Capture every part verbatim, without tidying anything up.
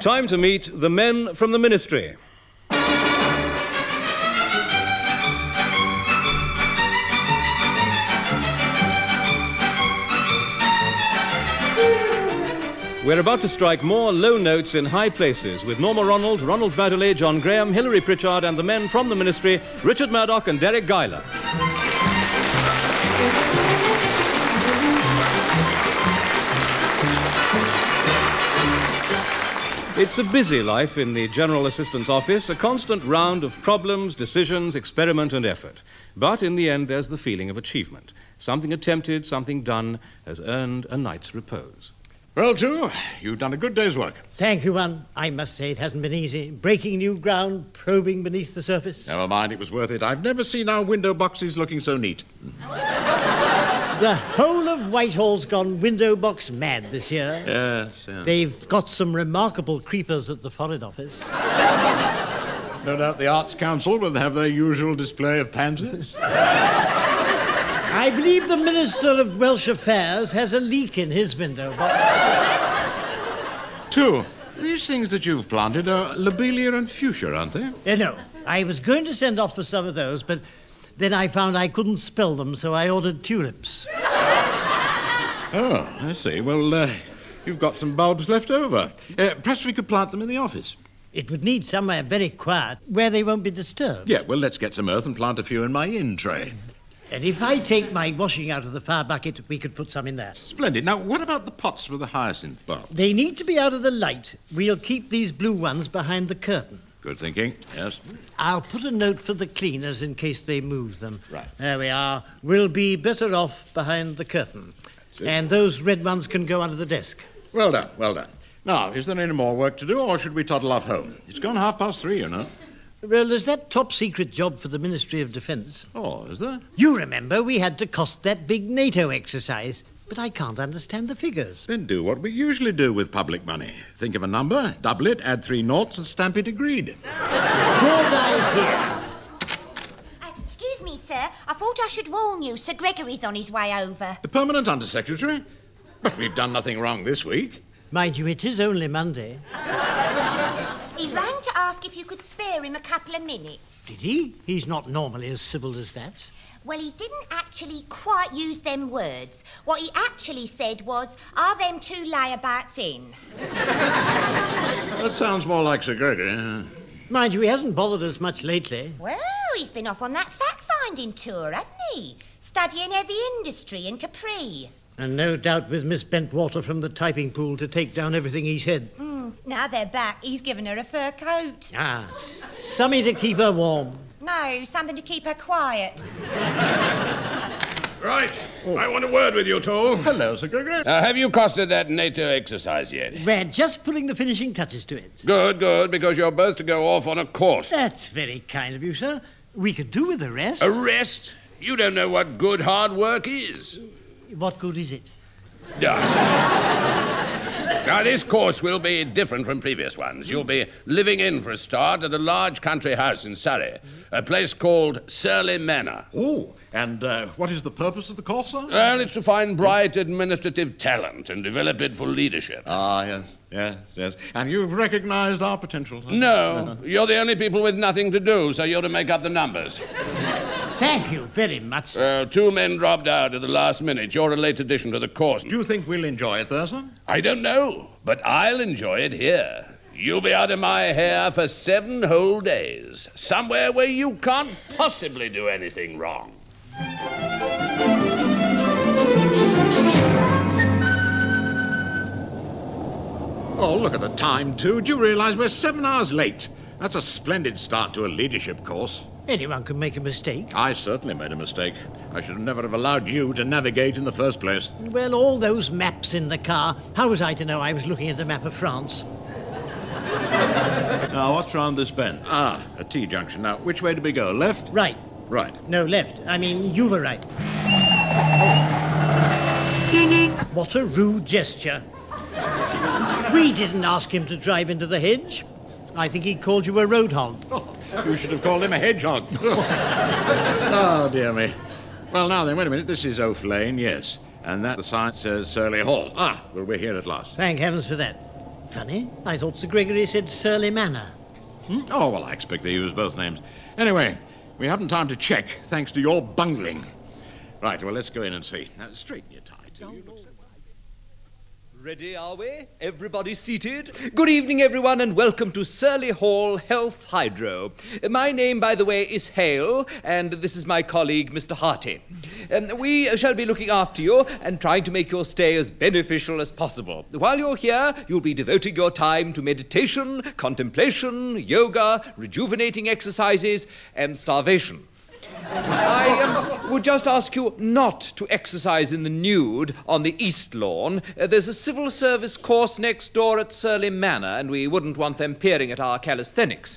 Time to meet the men from the Ministry. We're about to strike more low notes in high places with Norma Ronald, Ronald Berteley, John Graham, Hilary Pritchard and the men from the Ministry, Richard Murdoch and Derek Guyler. It's a busy life in the General Assistant's office, a constant round of problems, decisions, experiment and effort. But in the end, there's the feeling of achievement. Something attempted, something done, has earned a night's repose. Well, too, you've done a good day's work. Thank you, one. I must say it hasn't been easy. Breaking new ground, probing beneath the surface. Never mind, it was worth it. I've never seen our window boxes looking so neat. The whole of Whitehall's gone window box mad this year. Yes, yes. They've got some remarkable creepers at the Foreign Office. No doubt the Arts Council will have their usual display of pansies. I believe the Minister of Welsh Affairs has a leak in his window box. Two, these things that you've planted are lobelia and fuchsia, aren't they? Uh, no, I was going to send off for some of those, but then I found I couldn't spell them, so I ordered tulips. Oh, I see. Well, uh, you've got some bulbs left over. Uh, perhaps we could plant them in the office. It would need somewhere very quiet, where they won't be disturbed. Yeah, well, let's get some earth and plant a few in my in tray. And if I take my washing out of the fire bucket, we could put some in that. Splendid. Now, what about the pots with the hyacinth bulb? They need to be out of the light. We'll keep these blue ones behind the curtain. Good thinking, yes. I'll put a note for the cleaners in case they move them. Right. There we are. We'll be better off behind the curtain. See. And those red ones can go under the desk. Well done, well done. Now, is there any more work to do, or should we toddle off home? It's gone half past three, you know. Well, there's that top-secret job for the Ministry of Defence. Oh, is there? You remember we had to cost that big NATO exercise, but I can't understand the figures. Then do what we usually do with public money. Think of a number, double it, add three noughts, and stamp it agreed. Good idea. Uh, excuse me, sir. I thought I should warn you. Sir Gregory's on his way over. The permanent Under-Secretary? But we've done nothing wrong this week. Mind you, it is only Monday. He rang to ask if you could spare him a couple of minutes. Did he? He's not normally as civil as that. Well, he didn't actually quite use them words. What he actually said was, are them two layabouts in? That sounds more like Sir Gregory. Mind you, he hasn't bothered us much lately. Well, he's been off on that fact-finding tour, hasn't he? Studying heavy industry in Capri. And no doubt with Miss Bentwater from the typing pool to take down everything he said. Mm, now they're back, he's given her a fur coat. Ah, something to keep her warm. No, something to keep her quiet. Right. Oh. I want a word with you two. Hello, Sir Gregory. Uh, have you costed that NATO exercise yet? We're just putting the finishing touches to it. Good, good, because you're both to go off on a course. That's very kind of you, sir. We could do with a rest. A rest? You don't know what good hard work is. What good is it? Now, this course will be different from previous ones. You'll be living in, for a start, at a large country house in Surrey, a place called Surley Manor. Oh, and uh, what is the purpose of the course, sir? Well, it's to find bright administrative talent and develop it for leadership. Ah, yes, yes, yes. And you've recognised our potential. Huh? No, you're the only people with nothing to do, so you're to make up the numbers. Thank you very much. Uh, two men dropped out at the last minute. You're a late addition to the course. Do you think we'll enjoy it there, sir? I don't know, but I'll enjoy it here. You'll be out of my hair for seven whole days, somewhere where you can't possibly do anything wrong. Oh, look at the time, too. Do you realise we're seven hours late? That's a splendid start to a leadership course. Anyone can make a mistake. I certainly made a mistake. I should have never have allowed you to navigate in the first place. Well, all those maps in the car. How was I to know I was looking at the map of France? Now, what's round this bend? Ah, a T-junction. Now, which way do we go? Left? Right. Right. No, left. I mean, you were right. What a rude gesture. We didn't ask him to drive into the hedge. I think he called you a road hog. Oh, you should have called him a hedgehog. Oh, dear me. Well, now then, wait a minute. This is Oaf Lane, yes. And that, the sign says Surley Hall. Ah, well, we're here at last. Thank heavens for that. Funny. I thought Sir Gregory said Surly Manor. Hmm? Oh, well, I expect they use both names. Anyway, we haven't time to check, thanks to your bungling. Right, well, let's go in and see. Now, straighten your tie, too. You look so... Ready, are we? Everybody seated? Good evening, everyone, and welcome to Surly Hall Health Hydro. My name, by the way, is Hale, and this is my colleague, Mister Harty. Um, we shall be looking after you and trying to make your stay as beneficial as possible. While you're here, you'll be devoting your time to meditation, contemplation, yoga, rejuvenating exercises, and starvation. I um, would just ask you not to exercise in the nude on the East Lawn. Uh, there's a civil service course next door at Surly Manor, and we wouldn't want them peering at our calisthenics.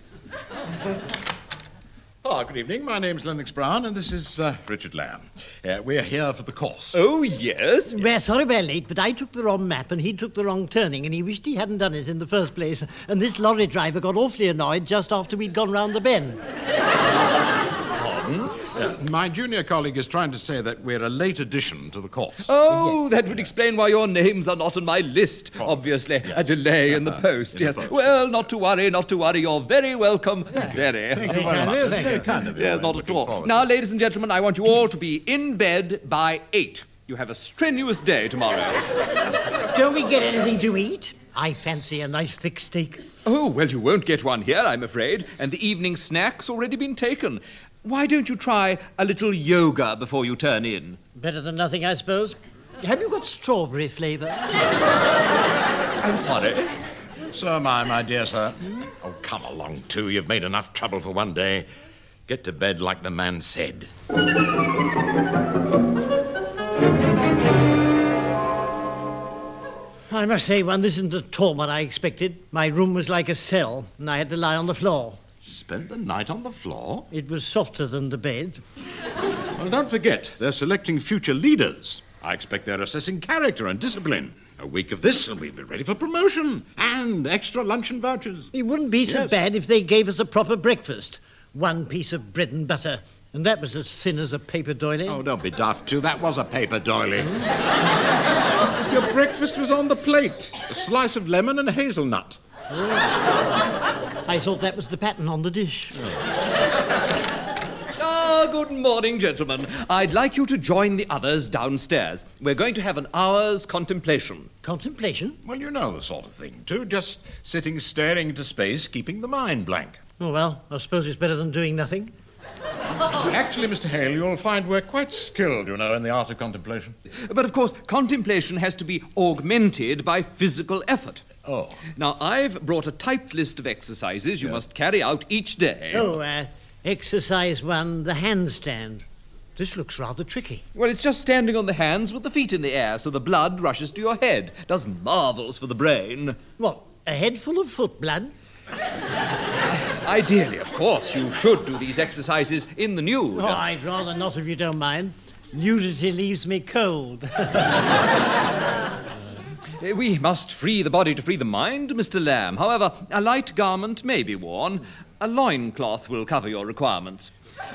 Oh, good evening. My name's Lennox Brown, and this is uh, Richard Lamb. Uh, we're here for the course. Oh, yes? We're sorry we're late, but I took the wrong map and he took the wrong turning, and he wished he hadn't done it in the first place. And this lorry driver got awfully annoyed just after we'd gone round the bend. Pardon? Uh, my junior colleague is trying to say that we're a late addition to the course. Oh, that would explain why your names are not on my list. Oh. Obviously, Yes. a delay in the Uh-huh. post, In the yes. post. Well, not to worry, not to worry. You're very welcome. Very. Thank you Very very kind much. of you, That's thank very you. kind of you. Yes, I'm not at looking all. forward Now, to it. ladies and gentlemen, I want you all to be in bed by eight. You have a strenuous day tomorrow. Don't we get anything to eat? I fancy a nice thick steak. Oh, well, you won't get one here, I'm afraid, and the evening snack's already been taken. Why don't you try a little yoga before you turn in? Better than nothing, I suppose. Have you got strawberry flavour? I'm sorry. So am I, my dear sir. Oh, come along, too. You've made enough trouble for one day. Get to bed like the man said. I must say, one, this isn't at all what I expected. My room was like a cell, and I had to lie on the floor. Spent the night on the floor? It was softer than the bed. Well, don't forget, they're selecting future leaders. I expect they're assessing character and discipline. A week of this, and we'll be ready for promotion. And extra luncheon vouchers. It wouldn't be so Yes. bad if they gave us a proper breakfast. One piece of bread and butter, and that was as thin as a paper doily. Oh, don't be daft, too. That was a paper doily. Your breakfast was on the plate. A slice of lemon and hazelnut. I thought that was the pattern on the dish. Ah, good morning, gentlemen. I'd like you to join the others downstairs. We're going to have an hour's contemplation. Contemplation? Well, you know the sort of thing, too. Just sitting staring into space, keeping the mind blank. Oh, well, I suppose it's better than doing nothing. Actually, Mister Hale, you'll find we're quite skilled, you know, in the art of contemplation. But, of course, contemplation has to be augmented by physical effort. Oh. Now, I've brought a typed list of exercises you must carry out each day. Oh, uh, exercise one, the handstand. This looks rather tricky. Well, it's just standing on the hands with the feet in the air so the blood rushes to your head. Does marvels for the brain. What, a head full of foot blood? Ideally, of course, you should do these exercises in the nude. Oh, I'd rather not if you don't mind. Nudity leaves me cold. We must free the body to free the mind, Mister Lamb. However, a light garment may be worn. A loincloth will cover your requirements.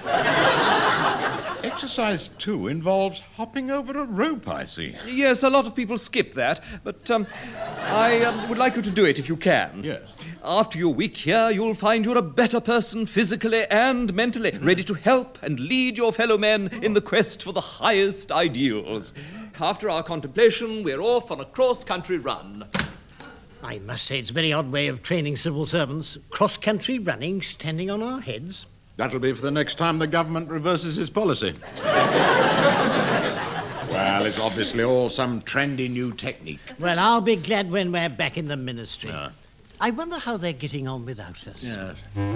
Exercise two involves hopping over a rope, I see. Yes, a lot of people skip that, but um, I um, would like you to do it if you can. Yes. After your week here, you'll find you're a better person physically and mentally, ready to help and lead your fellow men in the quest for the highest ideals. After our contemplation, we're off on a cross-country run. I must say it's a very odd way of training civil servants. Cross-country running, standing on our heads. That'll be for the next time the government reverses its policy. Well, it's obviously all some trendy new technique. Well, I'll be glad when we're back in the ministry. Yeah. I wonder how they're getting on without us. Yes.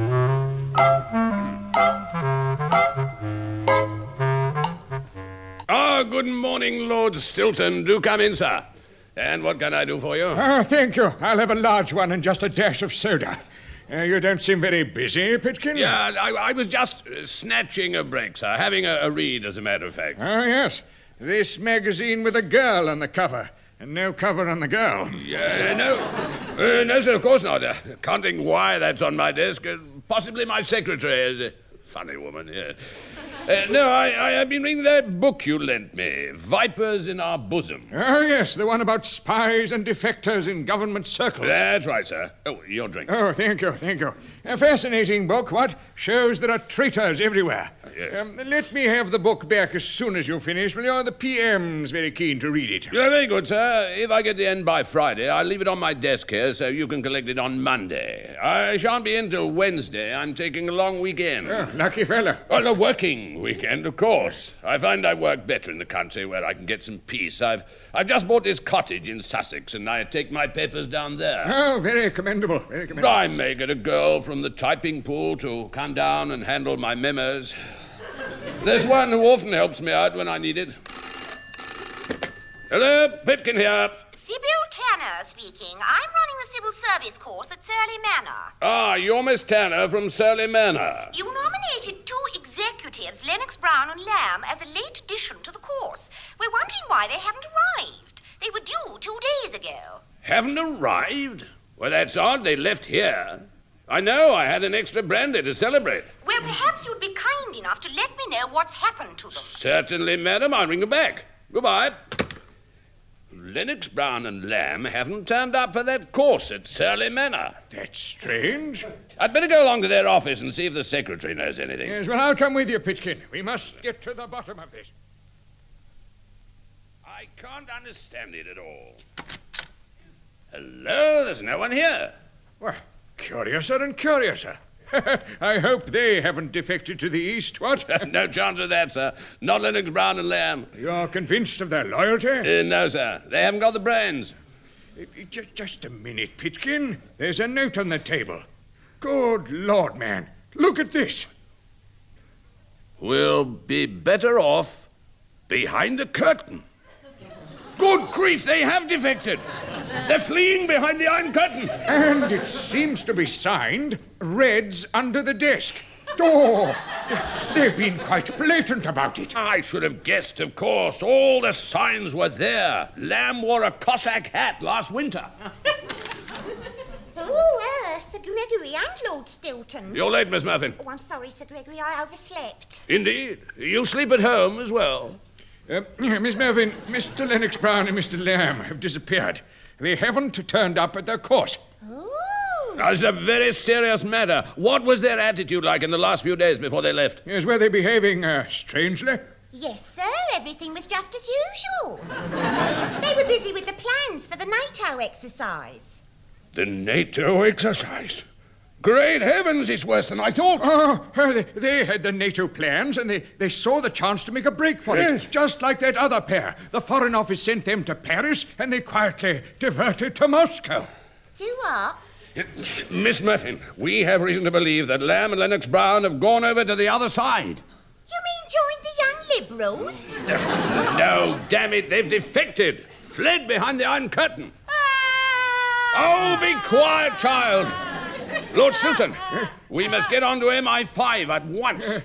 Ah, good morning, Lord Stilton. Do come in, sir. And what can I do for you? Oh, thank you. I'll have a large one and just a dash of soda. Uh, you don't seem very busy, Pitkin. Yeah, I, I was just uh, snatching a break, sir. Having a, a read, as a matter of fact. Oh, yes. This magazine with a girl on the cover. And no cover on the girl. Yeah, no. Uh, no, sir, of course not. Uh, can't think why that's on my desk. Uh, possibly my secretary is a funny woman, yeah. Uh, no, I, I have been reading that book you lent me, Vipers in Our Bosom. Oh, yes, the one about spies and defectors in government circles. That's right, sir. Oh, your drink. Oh, thank you, thank you. A fascinating book, what? Shows there are traitors everywhere. Yes. Um, let me have the book back as soon as you finish, will you? The P M's very keen to read it. Yeah, very good, sir. If I get the end by Friday, I'll leave it on my desk here so you can collect it on Monday. I shan't be in till Wednesday. I'm taking a long weekend. Oh, lucky fella. Well, a working weekend, of course. I find I work better in the country where I can get some peace. I've I've just bought this cottage in Sussex, and I take my papers down there. Oh, very commendable, very commendable. I may get a girl from the typing pool to come down and handle my memos. There's one who often helps me out when I need it. Hello, Pitkin here. Sybil Tanner speaking. I'm running the civil service course at Surley Manor. Ah, you're Miss Tanner from Surley Manor. You nominated two executives, Lennox Brown and Lamb, as a late addition to the course. We're wondering why they haven't arrived. They were due two days ago. Haven't arrived? Well, that's odd. They left here. I know. I had an extra brandy to celebrate. Well, perhaps you'd be kind enough to let me know what's happened to them. Certainly, madam. I'll ring you back. Goodbye. Lennox Brown and Lamb haven't turned up for that course at Surley Manor. That's strange. I'd better go along to their office and see if the secretary knows anything. Yes, well, I'll come with you, Pitkin. We must get to the bottom of this. I can't understand it at all. Hello, there's no one here. Well, curiouser and curiouser. I hope they haven't defected to the east, what? No chance of that, sir. Not Lennox Brown and Lamb. You're convinced of their loyalty? Uh, no, sir. They haven't got the brains. Uh, Just, just a minute, Pitkin. There's a note on the table. Good Lord, man. Look at this. We'll be better off behind the curtain. Good grief, they have defected. They're fleeing behind the Iron Curtain. And it seems to be signed Reds under the desk. Oh, they've been quite blatant about it. I should have guessed, of course. All the signs were there. Lamb wore a Cossack hat last winter. Oh, uh, Sir Gregory and Lord Stilton. You're late, Miss Muffin. Oh, I'm sorry, Sir Gregory. I overslept. Indeed. You sleep at home as well. Uh, Miss Mervyn, Mister Lennox Brown and Mister Lamb have disappeared. They haven't turned up at their course. Oh. Now, it's a very serious matter. What was their attitude like in the last few days before they left? Yes, were they behaving uh, strangely? Yes, sir. Everything was just as usual. They were busy with the plans for the NATO exercise. The NATO exercise? Great heavens, it's worse than I thought. Oh, uh, they, they had the NATO plans and they, they saw the chance to make a break for Yes. it. Just like that other pair. The Foreign Office sent them to Paris and they quietly diverted to Moscow. Do what? Miss Muffin, we have reason to believe that Lamb and Lennox Brown have gone over to the other side. You mean joined the Young Liberals? No, damn it, they've defected. Fled behind the Iron Curtain. Ah! Oh, be quiet, child. Lord Stilton, we must get on to M I five at once.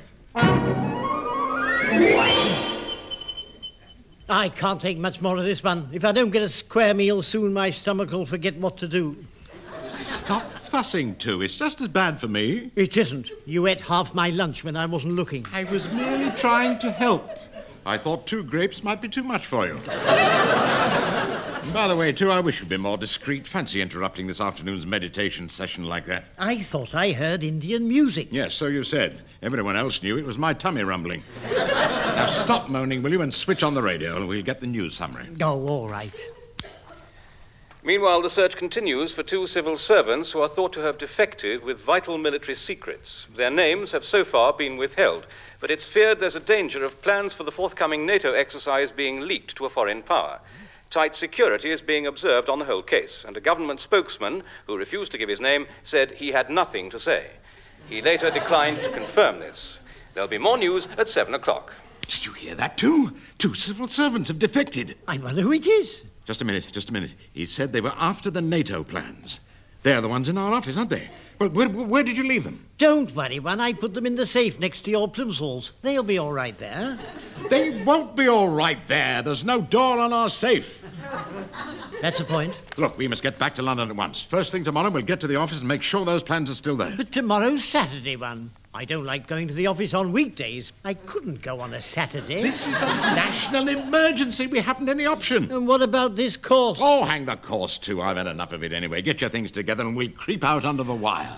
I can't take much more of this one. If I don't get a square meal soon, my stomach will forget what to do. Stop fussing, too. It's just as bad for me. It isn't. You ate half my lunch when I wasn't looking. I was merely trying to help. I thought two grapes might be too much for you. And by the way, too, I wish you'd been more discreet. Fancy interrupting this afternoon's meditation session like that. I thought I heard Indian music. Yes, so you said. Everyone else knew it was my tummy rumbling. Now stop moaning, will you, and switch on the radio and we'll get the news summary. Oh, all right. Meanwhile, the search continues for two civil servants who are thought to have defected with vital military secrets. Their names have so far been withheld, but it's feared there's a danger of plans for the forthcoming NATO exercise being leaked to a foreign power. Tight security is being observed on the whole case, and a government spokesman, who refused to give his name, said he had nothing to say. He later declined to confirm this. There'll be more news at seven o'clock. Did you hear that, too? Two civil servants have defected. I wonder who it is. Just a minute, just a minute. He said they were after the NATO plans. They're the ones in our office, aren't they? Well, where, where did you leave them? Don't worry, one. I put them in the safe next to your Plimsolls. They'll be all right there. They won't be all right there. There's no door on our safe. That's a point. Look, we must get back to London at once. First thing tomorrow, we'll get to the office and make sure those plans are still there. But tomorrow's Saturday, one. I don't like going to the office on weekdays. I couldn't go on a Saturday. This is a national emergency. We haven't any option. And what about this course? Oh, hang the course, too. I've had enough of it anyway. Get your things together and we'll creep out under the wire.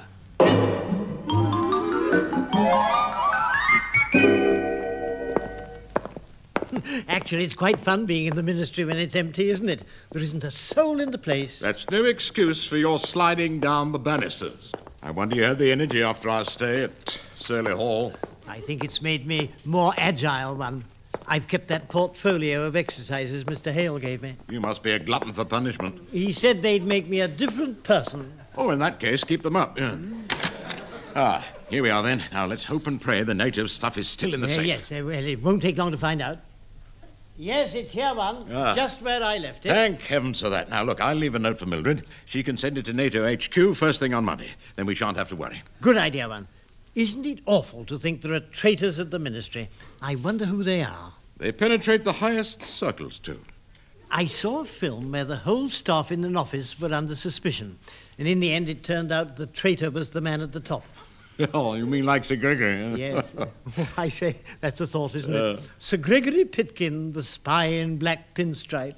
Actually, it's quite fun being in the ministry when it's empty, isn't it? There isn't a soul in the place. That's no excuse for your sliding down the banisters. I wonder you had the energy after our stay at Surley Hall. I think it's made me more agile, one. I've kept that portfolio of exercises Mister Hale gave me. You must be a glutton for punishment. He said they'd make me a different person. Oh, in that case, keep them up. Yeah. Ah, here we are then. Now, let's hope and pray the native stuff is still in the Uh, safe. yes, uh, well, it won't take long to find out. Yes, it's here, one. Ah. Just where I left it. Thank heavens for that. Now, look, I'll leave a note for Mildred. She can send it to NATO H Q first thing on Monday. Then we shan't have to worry. Good idea, one. Isn't it awful to think there are traitors at the ministry? I wonder who they are. They penetrate the highest circles, too. I saw a film where the whole staff in an office were under suspicion. And in the end, it turned out the traitor was the man at the top. Oh, you mean like Sir Gregory? Huh? Yes. I say, that's a thought, isn't Uh. it? Sir Gregory Pitkin, the spy in black pinstripe.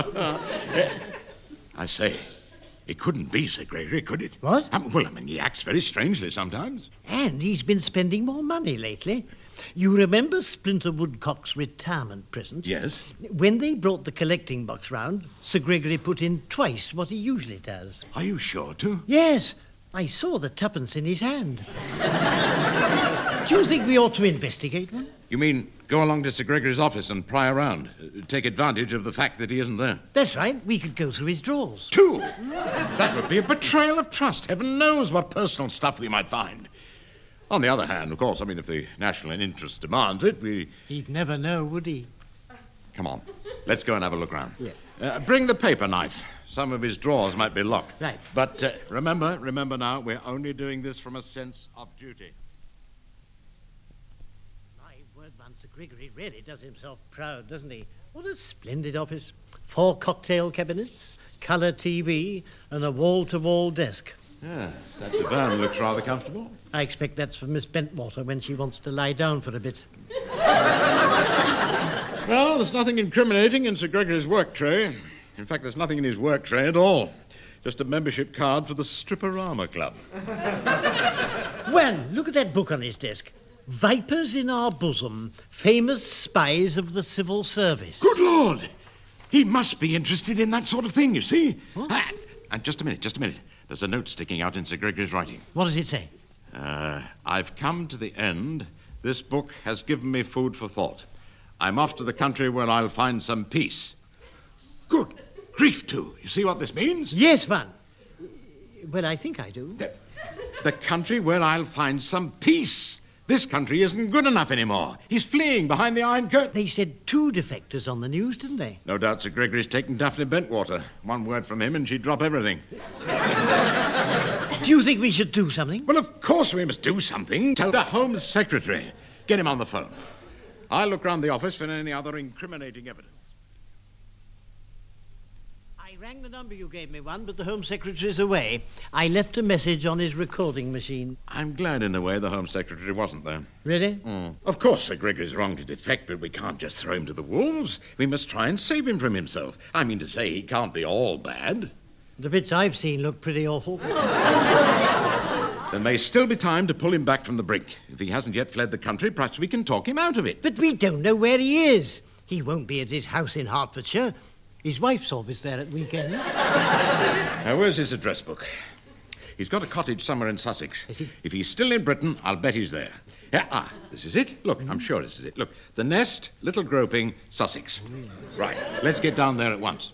I say, it couldn't be Sir Gregory, could it? What? Um, well, I mean, he acts very strangely sometimes. And he's been spending more money lately. You remember Splinter Woodcock's retirement present? Yes. When they brought the collecting box round, Sir Gregory put in twice what he usually does. Are you sure, too? Yes, I saw the tuppence in his hand. Do you think we ought to investigate one? You mean go along to Sir Gregory's office and pry around? Uh, take advantage of the fact that he isn't there? That's right. We could go through his drawers. Two! That would be a betrayal of trust. Heaven knows what personal stuff we might find. On the other hand, of course, I mean, if the national interest demands it, we... He'd never know, would he? Come on, let's go and have a look round. Yeah. Uh, bring the paper knife. Some of his drawers might be locked. Right. But uh, remember, remember now, we're only doing this from a sense of duty. My word, man, Sir Gregory really does himself proud, doesn't he? What a splendid office. Four cocktail cabinets, colour T V, and a wall-to-wall desk. Yeah, that divan looks rather comfortable. I expect that's for Miss Bentwater when she wants to lie down for a bit. Well, there's nothing incriminating in Sir Gregory's work tray. In fact, there's nothing in his work tray at all. Just a membership card for the Stripperama Club. Well, look at that book on his desk. Vipers in Our Bosom, Famous Spies of the Civil Service. Good Lord! He must be interested in that sort of thing, you see. What? Ah, and just a minute, just a minute. There's a note sticking out in Sir Gregory's writing. What does it say? Uh, I've come to the end. This book has given me food for thought. I'm off to the country where I'll find some peace. Good grief, too. You see what this means? Yes, man. Well, I think I do. The, the country where I'll find some peace. This country isn't good enough anymore. He's fleeing behind the Iron Curtain. They said two defectors on the news, didn't they? No doubt Sir Gregory's taken Daphne Bentwater. One word from him and she'd drop everything. Do you think we should do something? Well, of course we must do something. Tell the Home Secretary. Get him on the phone. I'll look round the office for any other incriminating evidence. I rang the number you gave me, one, but the Home Secretary's away. I left a message on his recording machine. I'm glad, in a way, the Home Secretary wasn't there. Really? Mm. Of course, Sir Gregory's wrong to defect, but we can't just throw him to the wolves. We must try and save him from himself. I mean to say, he can't be all bad. The bits I've seen look pretty awful. There may still be time to pull him back from the brink. If he hasn't yet fled the country, perhaps we can talk him out of it. But we don't know where he is. He won't be at his house in Hertfordshire. His wife's always there at weekends. Now, where's his address book? He's got a cottage somewhere in Sussex. Is he? If he's still in Britain, I'll bet he's there. Yeah, ah, this is it. Look, I'm sure this is it. Look, The Nest, Little Groping, Sussex. Right, let's get down there at once.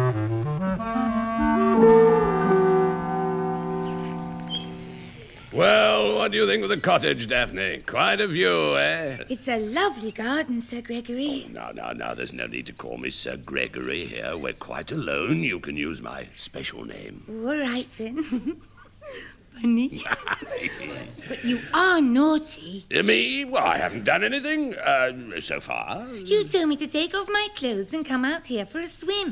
Well, what do you think of the cottage, Daphne? Quite a view, eh? It's a lovely garden, Sir Gregory. No, no, no, there's no need to call me Sir Gregory here. We're quite alone. You can use my special name. All right, then. Funny. But you are naughty. Uh, Me? Well, I haven't done anything, uh, so far. You told me to take off my clothes and come out here for a swim.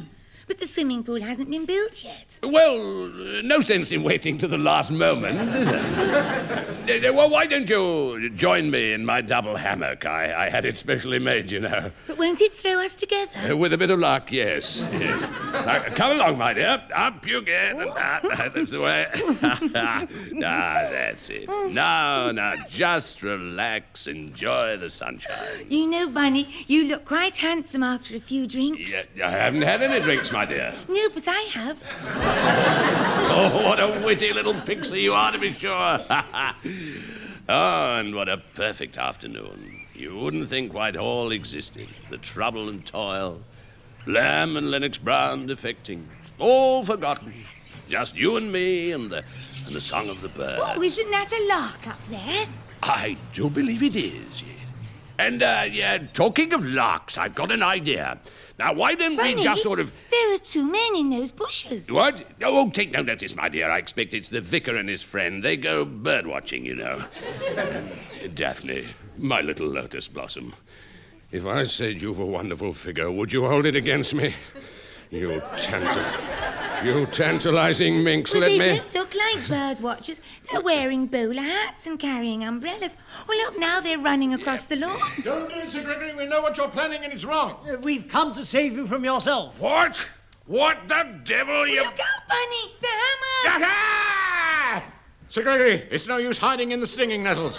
But the swimming pool hasn't been built yet. Well, uh, no sense in waiting to the last moment, is there? uh, well, why don't you join me in my double hammock? I, I had it specially made, you know. But won't it throw us together? Uh, with a bit of luck, yes. yes. Now, come along, my dear. Up you get. And up. That's the way. Ah, that's it. No, no, just relax. Enjoy the sunshine. You know, Bunny, you look quite handsome after a few drinks. Yeah, I haven't had any drinks, my dear. No, but I have. Oh, what a witty little pixie you are, to be sure. Oh, and what a perfect afternoon. You wouldn't think Whitehall existed. The trouble and toil. Lamb and Lennox Brown defecting. All forgotten. Just you and me and the, and the song of the birds. Oh, isn't that a lark up there? I do believe it is, yes. And, uh, yeah, talking of larks, I've got an idea. Now, why don't Bunny, we just sort of... there are two men in those bushes. What? Oh, take no notice, my dear. I expect it's the vicar and his friend. They go bird-watching, you know. um, Daphne, my little lotus blossom. If I said you've a wonderful figure, would you hold it against me? You tantal... You tantalizing minx, Well, let they me... don't look like bird watchers. They're wearing bowler hats and carrying umbrellas. Well, look, now they're running across the lawn. Don't do it, Sir Gregory. We know what you're planning and it's wrong. Uh, we've come to save you from yourself. What? What the devil you... Look out, Bunny! The hammer! Ah! Sir Gregory, it's no use hiding in the stinging nettles.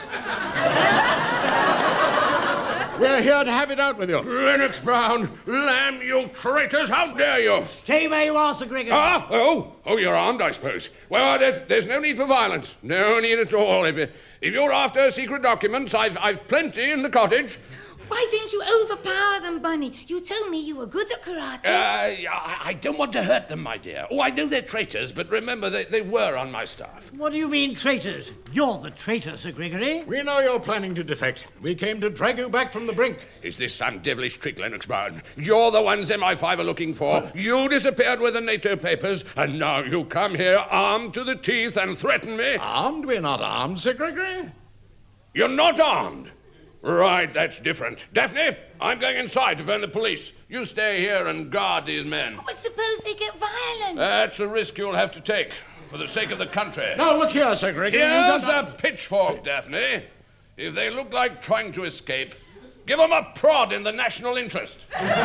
We're here to have it out with you. Lennox Brown, Lamb, you traitors, how dare you? Stay where you are, Sir Gregory. Ah, oh, oh, you're armed, I suppose. Well, there's, there's no need for violence. No need at all. If, you, if you're after secret documents, I've, I've plenty in the cottage. Why don't you overpower them, Bunny? You told me you were good at karate. Uh, I, I don't want to hurt them, my dear. Oh, I know they're traitors, but remember, they, they were on my staff. What do you mean, traitors? You're the traitor, Sir Gregory. We know you're planning to defect. We came to drag you back from the brink. Is this some devilish trick, Lennox Brown? You're the ones M I five are looking for. What? You disappeared with the NATO papers, and now you come here armed to the teeth and threaten me. Armed? We're not armed, Sir Gregory. You're not armed? Right, that's different. Daphne, I'm going inside to phone the police. You stay here and guard these men. But suppose they get violent. That's a risk you'll have to take for the sake of the country. Now, look here, Sir Gregory. Here's a pitchfork, Daphne. If they look like trying to escape, give them a prod in the national interest.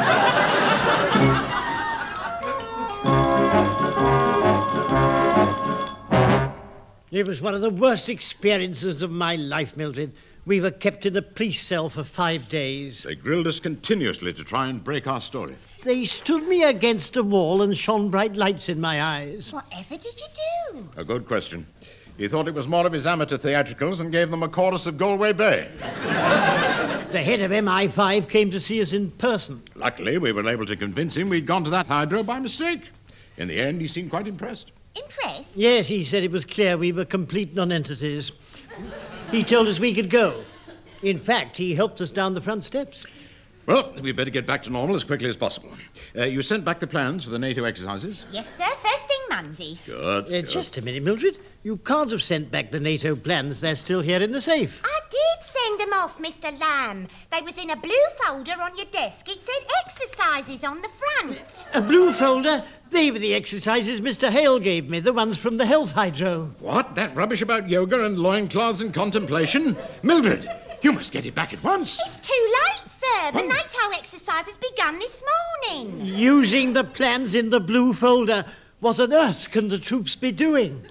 It was one of the worst experiences of my life, Mildred. We were kept in a police cell for five days. They grilled us continuously to try and break our story. They stood me against a wall and shone bright lights in my eyes. Whatever did you do? A good question. He thought it was more of his amateur theatricals and gave them a chorus of Galway Bay. The head of M I five came to see us in person. Luckily, we were able to convince him we'd gone to that hydro by mistake. In the end, he seemed quite impressed. Impressed? Yes, he said it was clear we were complete nonentities. He told us we could go. In fact, he helped us down the front steps. Well, we'd better get back to normal as quickly as possible. Uh, you sent back the plans for the NATO exercises? Yes, sir. First thing Monday. Good, Uh, good. just a minute, Mildred. You can't have sent back the NATO plans. They're still here in the safe. I did send them off, Mister Lamb. They was in a blue folder on your desk. It said exercises on the front. A blue folder? They were the exercises Mister Hale gave me, the ones from the health hydro. What? That rubbish about yoga and loincloths and contemplation? Mildred, you must get it back at once. It's too late, sir. The NATO exercises begun this morning. Using the plans in the blue folder. What on earth can the troops be doing?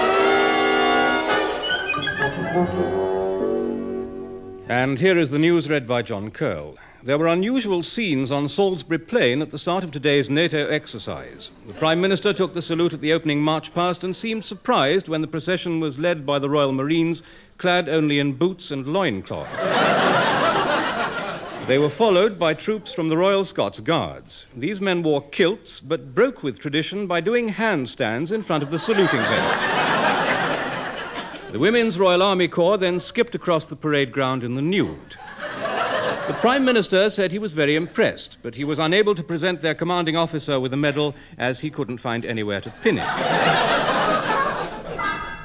And here is the news read by John Curl. There were unusual scenes on Salisbury Plain at the start of today's NATO exercise. The Prime Minister took the salute at the opening march past and seemed surprised when the procession was led by the Royal Marines, clad only in boots and loincloths. They were followed by troops from the Royal Scots Guards. These men wore kilts, but broke with tradition by doing handstands in front of the saluting place. The Women's Royal Army Corps then skipped across the parade ground in the nude. The Prime Minister said he was very impressed, but he was unable to present their commanding officer with a medal as he couldn't find anywhere to pin it.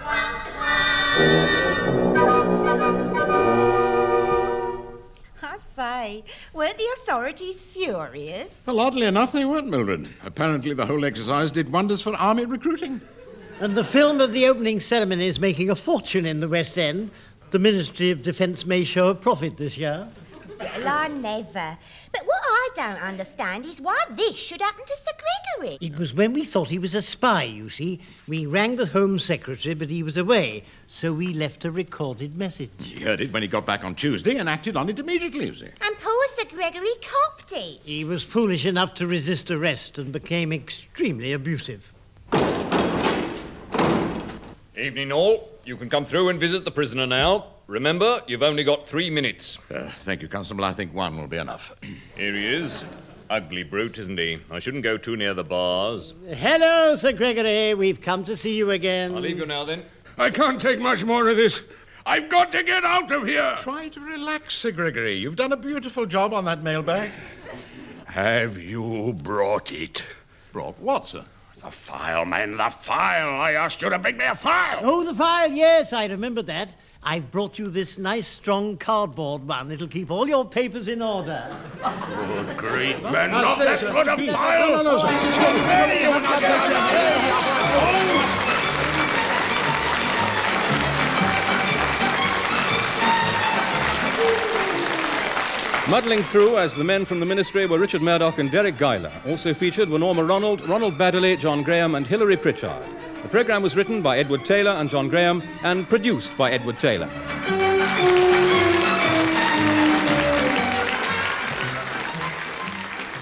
I say, weren't the authorities furious? Well, oddly enough, they weren't, Mildred. Apparently the whole exercise did wonders for army recruiting. And the film of the opening ceremony is making a fortune in the West End. The Ministry of Defence may show a profit this year. Well, I never. But what I don't understand is why this should happen to Sir Gregory. It was when we thought he was a spy, you see. We rang the Home Secretary, but he was away, so we left a recorded message. He heard it when he got back on Tuesday and acted on it immediately, you see. And poor Sir Gregory copped it. He was foolish enough to resist arrest and became extremely abusive. Evening all. You can come through and visit the prisoner now. Remember, you've only got three minutes. Uh, thank you, Constable. I think one will be enough. Here he is. Ugly brute, isn't he? I shouldn't go too near the bars. Hello, Sir Gregory. We've come to see you again. I'll leave you now, then. I can't take much more of this. I've got to get out of here. Try to relax, Sir Gregory. You've done a beautiful job on that mailbag. Have you brought it? Brought what, sir? The file, man, the file. I asked you to bring me a file. Oh, the file, yes, I remember that. I've brought you this nice, strong cardboard one. It'll keep all your papers in order. Good grief, man, not that sort of file. No, no, no, sir. Muddling through as the men from the Ministry were Richard Murdoch and Derek Guyler. Also featured were Norma Ronald, Ronald Baddeley, John Graham and Hilary Pritchard. The programme was written by Edward Taylor and John Graham and produced by Edward Taylor.